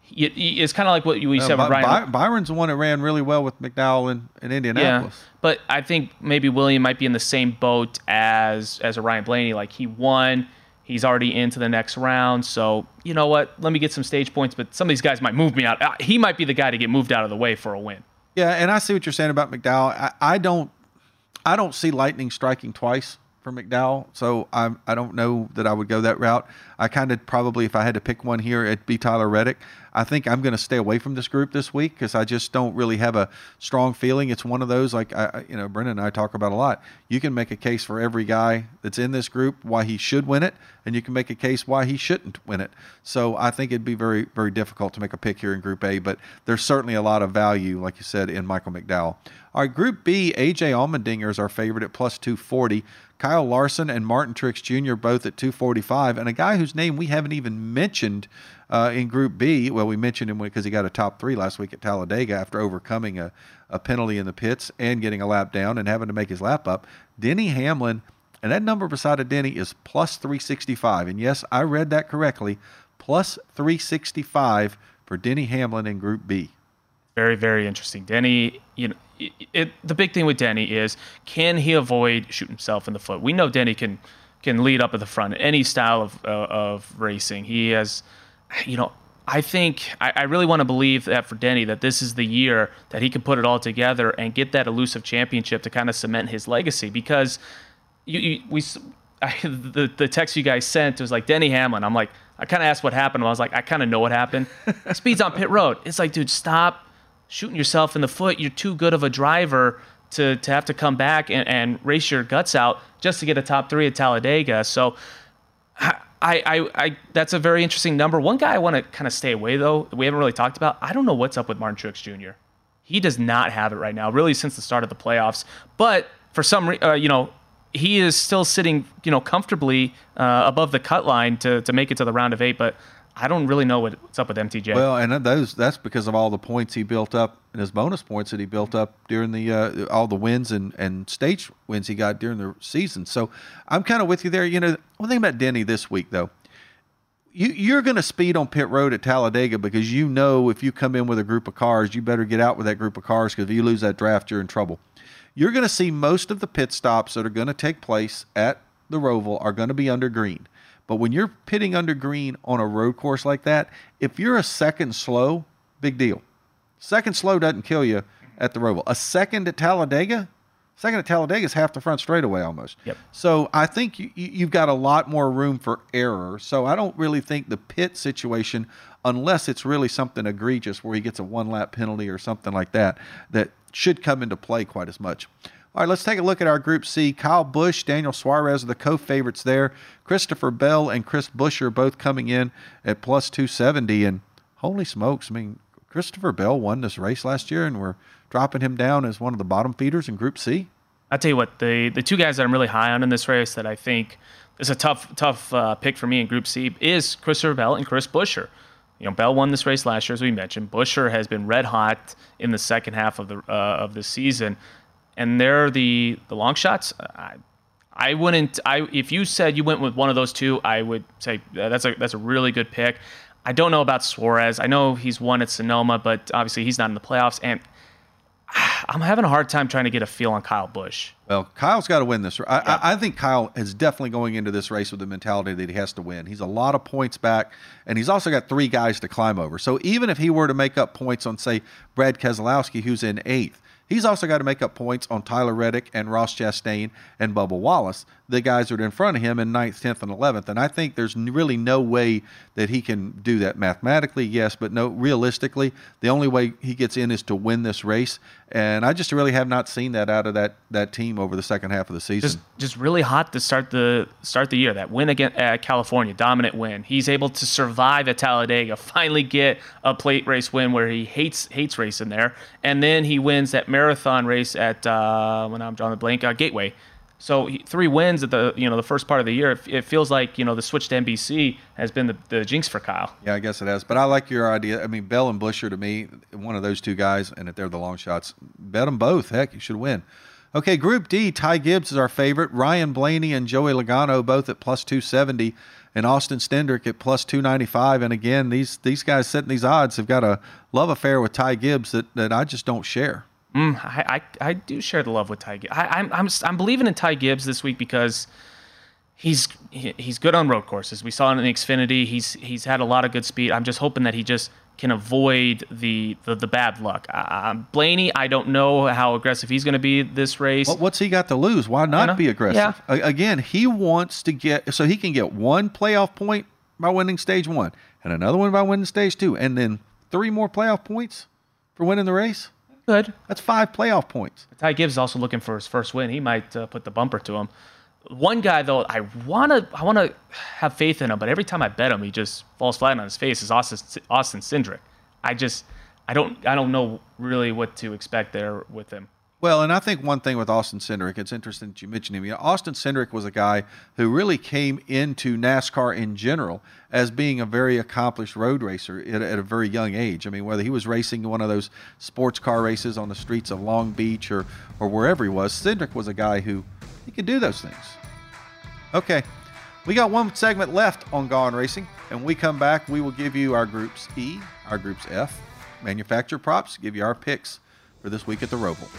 it, it's kind of like what we
Uh,
said
By,
with Ryan.
By, Byron's the one that ran really well with McDowell in, in Indianapolis.
Yeah, but I think maybe William might be in the same boat as as a Ryan Blaney. Like, he won, he's already into the next round. So, you know what? Let me get some stage points, but some of these guys might move me out. Uh, He might be the guy to get moved out of the way for a win.
Yeah, and I see what you're saying about McDowell. I, I don't, I don't see lightning striking twice for McDowell, so I I don't know that I would go that route. I kind of probably, if I had to pick one here, it'd be Tyler Reddick. I think I'm going to stay away from this group this week because I just don't really have a strong feeling. It's one of those, like, I, you know, Brendan and I talk about a lot. You can make a case for every guy that's in this group why he should win it, and you can make a case why he shouldn't win it. So I think it'd be very, very difficult to make a pick here in Group A, but there's certainly a lot of value, like you said, in Michael McDowell. All right, Group B, A J Allmendinger is our favorite at plus two forty. Kyle Larson and Martin Truex Junior both at two forty-five, and a guy whose name we haven't even mentioned uh, in Group B. Well, we mentioned him because he got a top three last week at Talladega after overcoming a, a penalty in the pits and getting a lap down and having to make his lap up. Denny Hamlin, and that number beside of Denny is plus three sixty-five. And yes, I read that correctly, plus three sixty-five for Denny Hamlin in Group B.
Very, very interesting. Denny, you know, it, it, the big thing with Denny is, can he avoid shooting himself in the foot? We know Denny can can lead up at the front, any style of uh, of racing. He has, you know, I think, I, I really want to believe that for Denny, that this is the year that he can put it all together and get that elusive championship to kind of cement his legacy. Because you, you we, I, the, the text you guys sent was like, Denny Hamlin. I'm like, I kind of asked what happened. I was like, I kind of know what happened. Speed's on pit road. It's like, dude, stop shooting yourself in the foot. You're too good of a driver to to have to come back and, and race your guts out just to get a top three at Talladega. So I, I, I that's a very interesting number. One guy I want to kind of stay away, though, we haven't really talked about. I don't know what's up with Martin Truex Junior He does not have it right now, really, since the start of the playoffs. But for some reason, uh, you know, he is still sitting, you know, comfortably uh, above the cut line to to make it to the round of eight. But I don't really know what, what's up with M T J.
Well, and those that's because of all the points he built up and his bonus points that he built up during the uh, all the wins and, and stage wins he got during the season. So I'm kind of with you there. You know, one thing about Denny this week, though, you, you're going to speed on pit road at Talladega because you know if you come in with a group of cars, you better get out with that group of cars because if you lose that draft, you're in trouble. You're going to see most of the pit stops that are going to take place at the Roval are going to be under green. But when you're pitting under green on a road course like that, if you're a second slow, big deal. Second slow doesn't kill you at the Roval. A second at Talladega, second at Talladega is half the front straightaway almost.
Yep.
So I think you, you've got a lot more room for error. So I don't really think the pit situation, unless it's really something egregious where he gets a one-lap penalty or something like that, that should come into play quite as much. All right, let's take a look at our Group C. Kyle Busch, Daniel Suarez are the co-favorites there. Christopher Bell and Chris Buescher both coming in at plus two seventy. And holy smokes, I mean, Christopher Bell won this race last year, and we're dropping him down as one of the bottom feeders in Group C.
I'll tell you what, the, the two guys that I'm really high on in this race that I think is a tough tough uh, pick for me in Group C is Christopher Bell and Chris Buescher. You know, Bell won this race last year, as we mentioned. Buescher has been red hot in the second half of the uh, of the season. And they're the, the long shots. I, I wouldn't. I if you said you went with one of those two, I would say that's a that's a really good pick. I don't know about Suarez. I know he's won at Sonoma, but obviously he's not in the playoffs. And I'm having a hard time trying to get a feel on Kyle Busch.
Well, Kyle's got to win this. I,
Yeah.
I, I think Kyle is definitely going into this race with the mentality that he has to win. He's a lot of points back, and he's also got three guys to climb over. So even if he were to make up points on, say, Brad Keselowski, who's in eighth, he's also got to make up points on Tyler Reddick and Ross Chastain and Bubba Wallace, the guys that are in front of him in ninth, tenth, and eleventh. And I think there's really no way that he can do that mathematically, yes, but no, realistically, the only way he gets in is to win this race. And I just really have not seen that out of that that team over the second half of the season.
Just, just really hot to start the start the year. That win against uh, California, dominant win. He's able to survive at Talladega, finally get a plate race win where he hates hates racing there, and then he wins that marathon race at uh, when I'm drawing the blank uh, Gateway. So he, three wins at the you know the first part of the year. It, it feels like you know the switch to N B C has been the, the jinx for Kyle.
Yeah, I guess it has. But I like your idea. I mean, Bell and Buescher, to me, one of those two guys, and if they're the long shots, bet them both. Heck, you should win. Okay, Group D, Ty Gibbs is our favorite. Ryan Blaney and Joey Logano both at plus two seventy. and Austin Cindric at plus two ninety-five. And again, these these guys setting these odds have got a love affair with Ty Gibbs that, that I just don't share.
Mm, I, I I do share the love with Ty Gibbs. I, I'm I'm I'm believing in Ty Gibbs this week because he's he, he's good on road courses. We saw it in the Xfinity. He's he's had a lot of good speed. I'm just hoping that he just can avoid the the, the bad luck. Uh, Blaney, I don't know how aggressive he's going to be this race.
Well, what's he got to lose? Why not be aggressive?
Yeah.
A- again, he wants to get so he can get one playoff point by winning stage one, and another one by winning stage two, and then three more playoff points for winning the race.
Good.
That's five playoff points.
Ty Gibbs is also looking for his first win. He might uh, put the bumper to him. One guy though, I wanna I wanna have faith in him, but every time I bet him, he just falls flat on his face. Is Austin Austin Cindric? I just I don't I don't know really what to expect there with him.
Well, and I think one thing with Austin Cindric, it's interesting that you mentioned him. You know, Austin Cindric was a guy who really came into NASCAR in general as being a very accomplished road racer at, at a very young age. I mean, whether he was racing one of those sports car races on the streets of Long Beach or or wherever he was, Cindric was a guy who he could do those things. Okay, we got one segment left on Gone Racing, and when we come back, we will give you our groups E, our groups F, manufacturer props, give you our picks for this week at the Roval.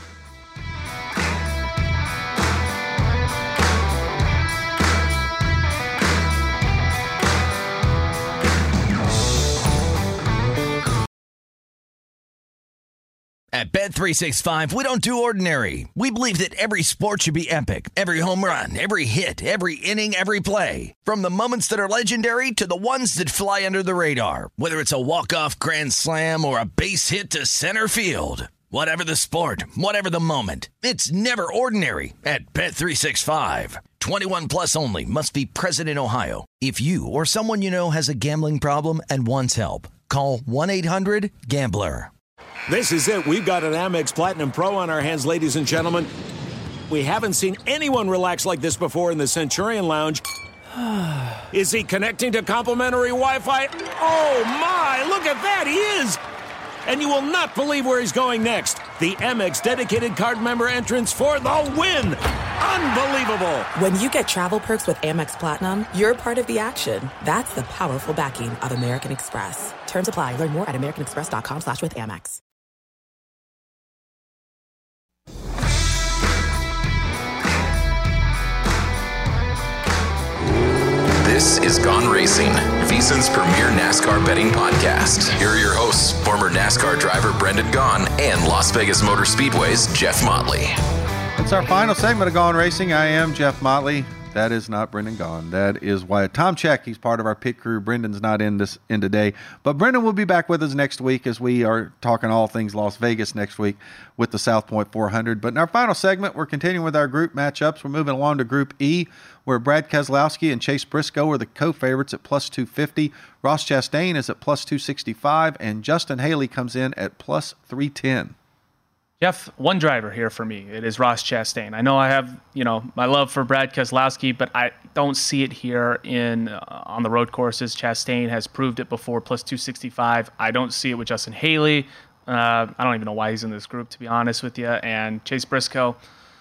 At Bet three sixty-five, we don't do ordinary. We believe that every sport should be epic. Every home run, every hit, every inning, every play. From the moments that are legendary to the ones that fly under the radar. Whether it's a walk-off grand slam or a base hit to center field. Whatever the sport, whatever the moment. It's never ordinary at Bet three sixty-five. twenty-one plus only. Must be present in Ohio. If you or someone you know has a gambling problem and wants help, call one eight hundred gambler.
This is it. We've got an Amex Platinum Pro on our hands, ladies and gentlemen. We haven't seen anyone relax like this before in the Centurion Lounge. Is he connecting to complimentary Wi-Fi? Oh, my. Look at that. He is. And you will not believe where he's going next. The Amex dedicated card member entrance for the win. Unbelievable.
When you get travel perks with Amex Platinum, you're part of the action. That's the powerful backing of American Express. Terms apply. Learn more at americanexpress.com slash with Amex.
This is Gone Racing, VSiN's premier NASCAR betting podcast. Here are your hosts, former NASCAR driver Brendan Gaughan and Las Vegas Motor Speedway's Jeff Motley.
It's our final segment of Gone Racing. I am Jeff Motley. That is not Brendan Gaughan. That is Wyatt Tomchek. He's part of our pit crew. Brendan's not in this in today. But Brendan will be back with us next week as we are talking all things Las Vegas next week with the South Point four hundred. But in our final segment, we're continuing with our group matchups. We're moving along to Group E, where Brad Keselowski and Chase Briscoe are the co-favorites at plus two fifty. Ross Chastain is at plus two sixty-five, and Justin Haley comes in at plus three ten.
Jeff, one driver here for me. It is Ross Chastain. I know I have, you know, my love for Brad Keselowski, but I don't see it here in uh, on the road courses. Chastain has proved it before, plus two sixty-five. I don't see it with Justin Haley. Uh, I don't even know why he's in this group, to be honest with you. And Chase Briscoe,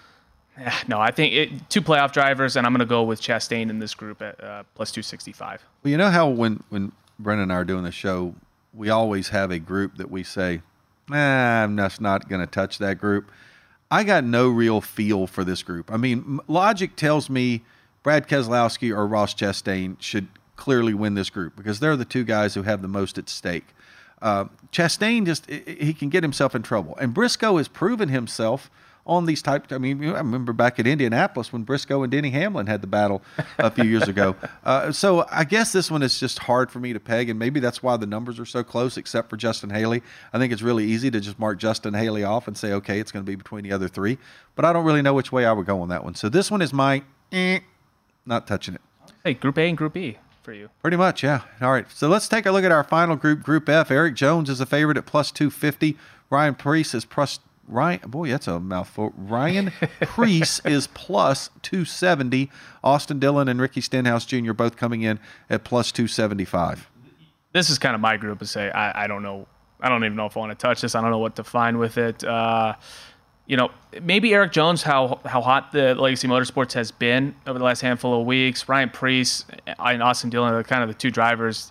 eh, no, I think it, two playoff drivers, and I'm going to go with Chastain in this group at uh, plus two sixty-five.
Well, you know how when, when Brendan and I are doing the show, we always have a group that we say, Nah, I'm just not going to touch that group. I got no real feel for this group. I mean, logic tells me Brad Keselowski or Ross Chastain should clearly win this group because they're the two guys who have the most at stake. Uh, Chastain just, he can get himself in trouble. And Briscoe has proven himself on these types. I mean, I remember back at Indianapolis when Briscoe and Denny Hamlin had the battle a few years ago. Uh, so I guess this one is just hard for me to peg, and maybe that's why the numbers are so close, except for Justin Haley. I think it's really easy to just mark Justin Haley off and say, okay, it's going to be between the other three. But I don't really know which way I would go on that one. So this one is my eh, not touching it.
Hey, Group A and Group E for you.
Pretty much, yeah. All right, so let's take a look at our final group, Group F. Eric Jones is a favorite at plus two fifty. Ryan Preece is plus Ryan, boy, that's a mouthful. Ryan Preece is plus two seventy. Austin Dillon and Ricky Stenhouse Junior both coming in at plus two seventy-five.
This is kind of my group to say, I, I don't know. I don't even know if I want to touch this. I don't know what to find with it. Uh, you know, maybe Eric Jones, how how hot the Legacy Motorsports has been over the last handful of weeks. Ryan Preece and Austin Dillon are kind of the two drivers.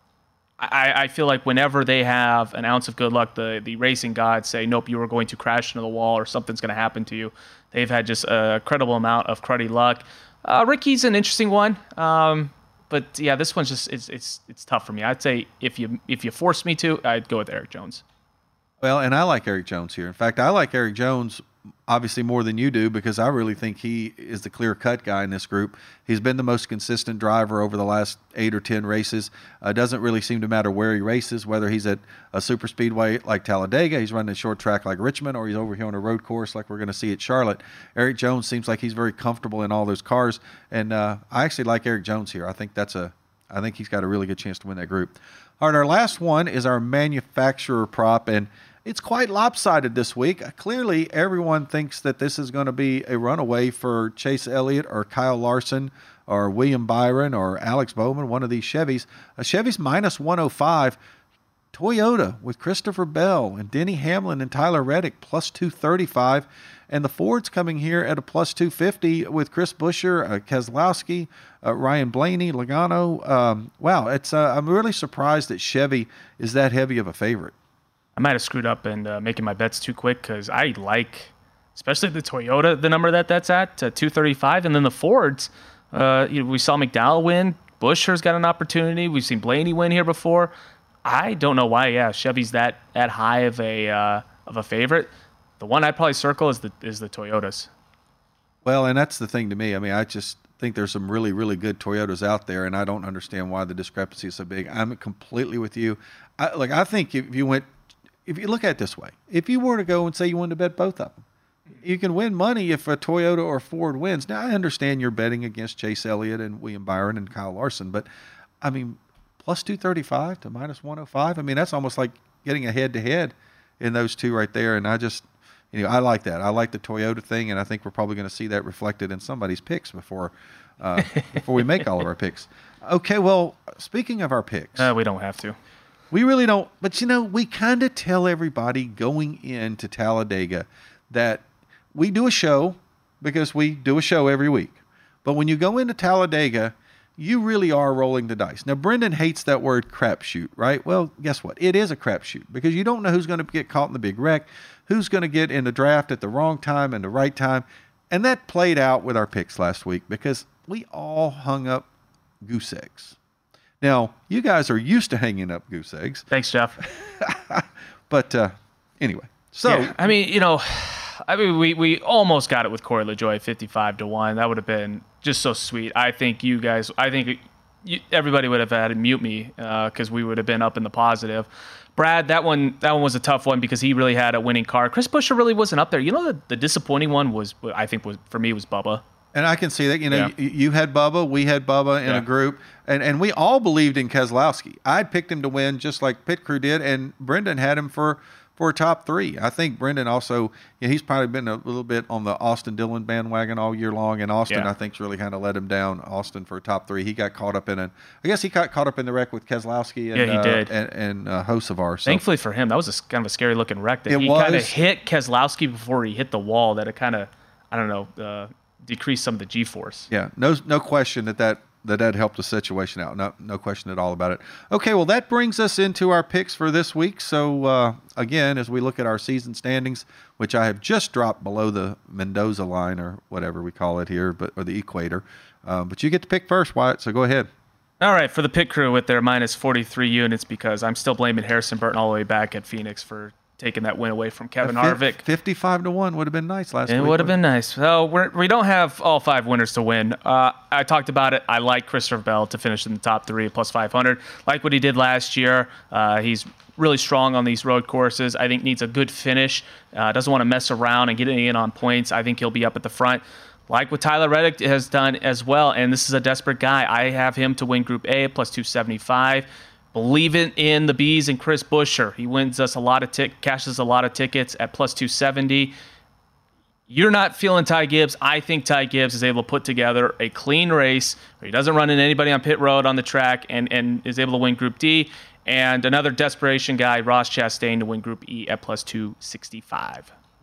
I, I feel like whenever they have an ounce of good luck, the, the racing gods say, nope, you are going to crash into the wall or something's going to happen to you. They've had just a credible amount of cruddy luck. Uh, Ricky's an interesting one. Um, but, yeah, this one's just it's, it's it's tough for me. I'd say if you if you force me to, I'd go with Eric Jones.
Well, and I like Eric Jones here. In fact, I like Eric Jones obviously more than you do because I really think he is the clear-cut guy in this group. He's been the most consistent driver over the last eight or ten races. Uh, doesn't really seem to matter where he races, whether he's at a super speedway like Talladega, he's running a short track like Richmond, or he's over here on a road course like we're going to see at Charlotte. Eric Jones seems like he's very comfortable in all those cars, and uh, I actually like Eric Jones here. I think that's a, I think he's got a really good chance to win that group. All right, our last one is our manufacturer prop, and it's quite lopsided this week. Clearly, everyone thinks that this is going to be a runaway for Chase Elliott or Kyle Larson or William Byron or Alex Bowman, one of these Chevys. A Chevy's minus one oh five. Toyota with Christopher Bell and Denny Hamlin and Tyler Reddick plus two thirty-five. And the Ford's coming here at a plus two fifty with Chris Buescher, uh, Keselowski, uh, Ryan Blaney, Logano. Um, wow, it's uh, I'm really surprised that Chevy is that heavy of a favorite.
I might have screwed up and uh, making my bets too quick because I like, especially the Toyota, the number that that's at, uh, two thirty-five. And then the Fords, uh, you know, we saw McDowell win. Buescher's got an opportunity. We've seen Blaney win here before. I don't know why, yeah, Chevy's that, that high of a uh, of a favorite. The one I'd probably circle is the is the Toyotas.
Well, and that's the thing to me. I mean, I just think there's some really, really good Toyotas out there, and I don't understand why the discrepancy is so big. I'm completely with you. I, like, I think if you went, if you look at it this way, if you were to go and say you wanted to bet both of them, you can win money if a Toyota or Ford wins. Now, I understand you're betting against Chase Elliott and William Byron and Kyle Larson, but, I mean, plus two thirty-five to minus one oh five, I mean, that's almost like getting a head-to-head in those two right there, and I just, you know, I like that. I like the Toyota thing, and I think we're probably going to see that reflected in somebody's picks before uh, before we make all of our picks. Okay, well, speaking of our picks.
Uh, we don't have to.
We really don't. But, you know, we kind of tell everybody going into Talladega that we do a show because we do a show every week. But when you go into Talladega, you really are rolling the dice. Now, Brendan hates that word crapshoot, right? Well, guess what? It is a crapshoot because you don't know who's going to get caught in the big wreck, who's going to get in the draft at the wrong time and the right time. And that played out with our picks last week because we all hung up goose eggs. Now, you guys are used to hanging up goose eggs.
Thanks, Jeff.
But uh, anyway, so.
Yeah, I mean, you know, I mean, we, we almost got it with Corey LaJoie, fifty-five to one. That would have been just so sweet. I think you guys, I think you, everybody would have had to mute me because uh, we would have been up in the positive. Brad, that one that one was a tough one because he really had a winning car. Chris Buescher really wasn't up there. You know, the, the disappointing one was, I think, was for me, was Bubba.
And I can see that. You know,
Yeah.
you, you had Bubba, we had Bubba in
Yeah.
a group, and, and we all believed in Keselowski. I picked him to win just like Pit Crew did, and Brendan had him for, for a top three. I think Brendan also, yeah, he's probably been a little bit on the Austin Dillon bandwagon all year long, and Austin,
Yeah.
I think, really kind of let him down, Austin, for a top three. He got caught up in a, I guess he got caught up in the wreck with Keselowski and,
Yeah, he
uh,
did.
and, and uh, Hocevar. So.
Thankfully for him, that was a, kind of a scary looking wreck. That
It
he kind of
was.
hit Keselowski before he hit the wall. That it kind of, I don't know, uh, decreased some of the G-force.
Yeah, no, no question that that, that that helped the situation out. No, no question at all about it. Okay, well, that brings us into our picks for this week. So, uh, again, as we look at our season standings, which I have just dropped below the Mendoza line or whatever we call it here, but or the equator. Uh, but you get to pick first, Wyatt, so go ahead.
All right, for the pit crew with their minus forty-three units, because I'm still blaming Harrison Burton all the way back at Phoenix for taking that win away from Kevin
A fif-
Harvick.
fifty-five to one would have been nice last
It
week.
would have been
wouldn't
nice. So we're, we don't have all five winners to win. Uh, I talked about it. I like Christopher Bell to finish in the top three, plus five hundred. Like what he did last year. Uh, he's really strong on these road courses. I think needs a good finish. Uh, doesn't want to mess around and get in on points. I think he'll be up at the front. Like what Tyler Reddick has done as well, and this is a desperate guy. I have him to win Group A, plus two seventy-five. Believing in the Bees and Chris Buescher. He wins us a lot of tick, cashes a lot of tickets at plus two seventy. You're not feeling Ty Gibbs. I think Ty Gibbs is able to put together a clean race where he doesn't run into anybody on pit road on the track and, and is able to win Group D. And another desperation guy, Ross Chastain, to win Group E at plus two sixty-five.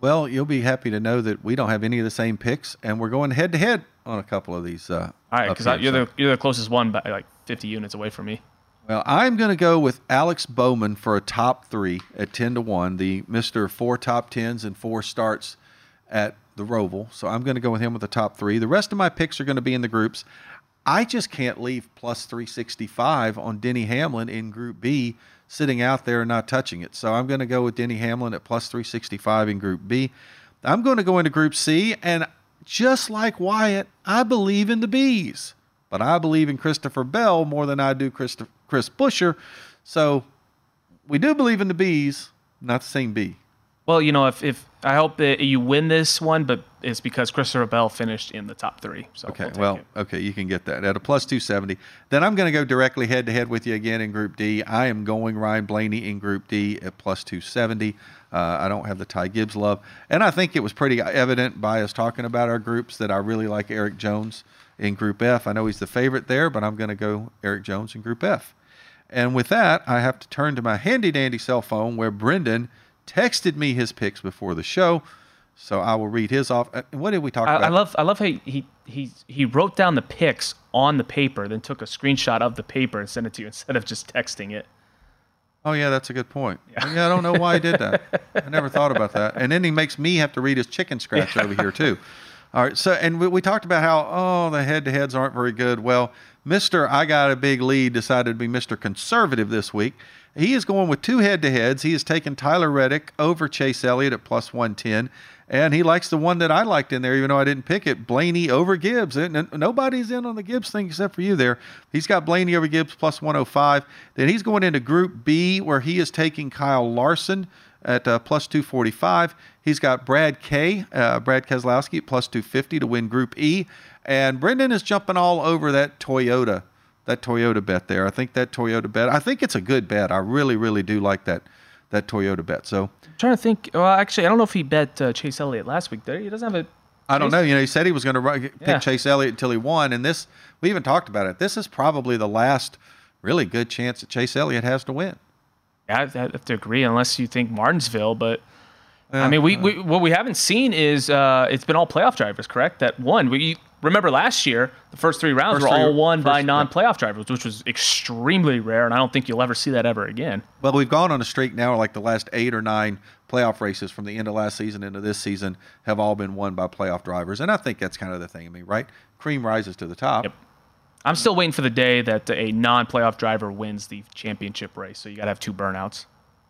Well, you'll be happy to know that we don't have any of the same picks, and we're going head to head on a couple of these. Uh,
All right, because you're the you're the closest one by like fifty units away from me.
Well, I'm going to go with Alex Bowman for a top three at ten to one, the Mister Four top tens and four starts at the Roval. So I'm going to go with him with the top three. The rest of my picks are going to be in the groups. I just can't leave plus three sixty-five on Denny Hamlin in Group B sitting out there and not touching it. So I'm going to go with Denny Hamlin at plus three sixty-five in Group B. I'm going to go into Group C, and just like Wyatt, I believe in the Bs. But I believe in Christopher Bell more than I do Chris, Chris Buescher. So we do believe in the Bs, not the same B.
Well, you know, if, if I hope that you win this one, but it's because Christopher Bell finished in the top three. So
okay,
we'll,
well,
it.
okay, you can get that at a plus two seventy. Then I'm going to go directly head to head with you again in Group D. I am going Ryan Blaney in Group D at plus two seventy. Uh, I don't have the Ty Gibbs love, and I think it was pretty evident by us talking about our groups that I really like Eric Jones in Group F. I know he's the favorite there, but I'm going to go Eric Jones in Group F. And with that, I have to turn to my handy-dandy cell phone where Brendan texted me his picks before the show, so I will read his off. What did we talk
I,
about?
I love I love how he, he he wrote down the picks on the paper, then took a screenshot of the paper and sent it to you instead of just texting it.
Oh, yeah, that's a good point. Yeah, yeah I don't know why he did that. I never thought about that. And then he makes me have to read his chicken scratch over here, too. All right, so and we, we talked about how, oh, the head-to-heads aren't very good. Well, Mister I got a big lead decided to be Mister Conservative this week. He is going with two head-to-heads. He has taken Tyler Reddick over Chase Elliott at plus one ten, and he likes the one that I liked in there, even though I didn't pick it, Blaney over Gibbs. And nobody's in on the Gibbs thing except for you there. He's got Blaney over Gibbs plus one oh five. Then he's going into Group B, where he is taking Kyle Larson at uh, plus two forty-five. He's got Brad K, uh, Brad Keselowski at plus two fifty to win Group E. And Brendan is jumping all over that Toyota, that Toyota bet there. I think that Toyota bet, I think it's a good bet. I really, really do like that that Toyota bet. So
I'm trying to think. Well, actually, I don't know if he bet uh, Chase Elliott last week. There, he doesn't have a.
I don't know. You know, he said he was going to pick
Yeah.
Chase Elliott until he won, and this we even talked about it. This is probably the last really good chance that Chase Elliott has to win.
Yeah, I have to agree, unless you think Martinsville. But
Yeah,
I mean, we, we what we haven't seen is uh, it's been all playoff drivers, correct? That won. We remember last year the first three rounds
First
were all
three-
won by
first-
non-playoff drivers, which was extremely rare, and I don't think you'll ever see that ever again.
Well, we've gone on a streak now, like the last eight or nine playoff races from the end of last season into this season have all been won by playoff drivers, and I think that's kind of the thing. I mean, right? Cream rises to the top.
Yep. I'm still waiting for the day that a non-playoff driver wins the championship race, so you got to have two burnouts.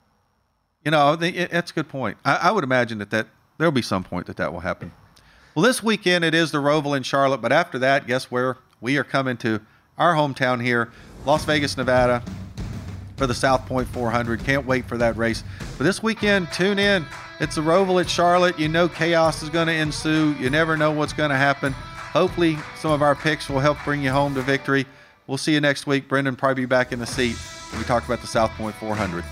You know, the, it, that's a good point. I, I would imagine that, that there'll be some point that that will happen. Well, this weekend it is the Roval in Charlotte, but after that, guess where? We are coming to our hometown here, Las Vegas, Nevada, for the South Point four hundred. Can't wait for that race. But this weekend, tune in. It's the Roval at Charlotte. You know chaos is going to ensue. You never know what's going to happen. Hopefully, some of our picks will help bring you home to victory. We'll see you next week. Brendan will probably be back in the seat when we talk about the South Point four hundred.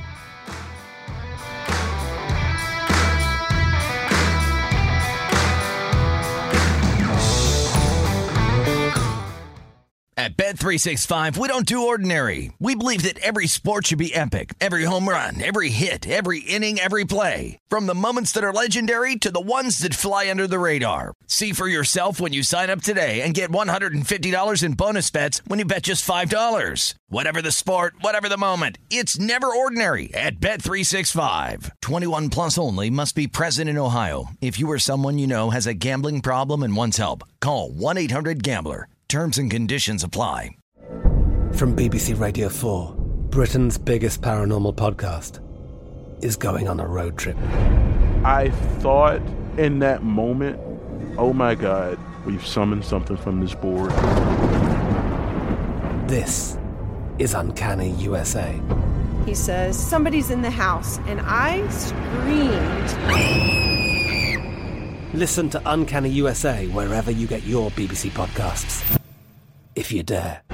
At Bet three sixty-five, we don't do ordinary. We believe that every sport should be epic. Every home run, every hit, every inning, every play. From the moments that are legendary to the ones that fly under the radar. See for yourself when you sign up today and get one hundred fifty dollars in bonus bets when you bet just five dollars. Whatever the sport, whatever the moment, it's never ordinary at Bet three sixty-five. twenty-one plus only. Must be present in Ohio. If you or someone you know has a gambling problem and wants help, call one eight hundred gambler. Terms and conditions apply.
From B B C Radio four, Britain's biggest paranormal podcast is going on a road trip.
I thought in that moment, oh my God, we've summoned something from this board.
This is Uncanny U S A.
He says, somebody's in the house, and I screamed.
Listen to Uncanny U S A wherever you get your B B C podcasts, if you dare.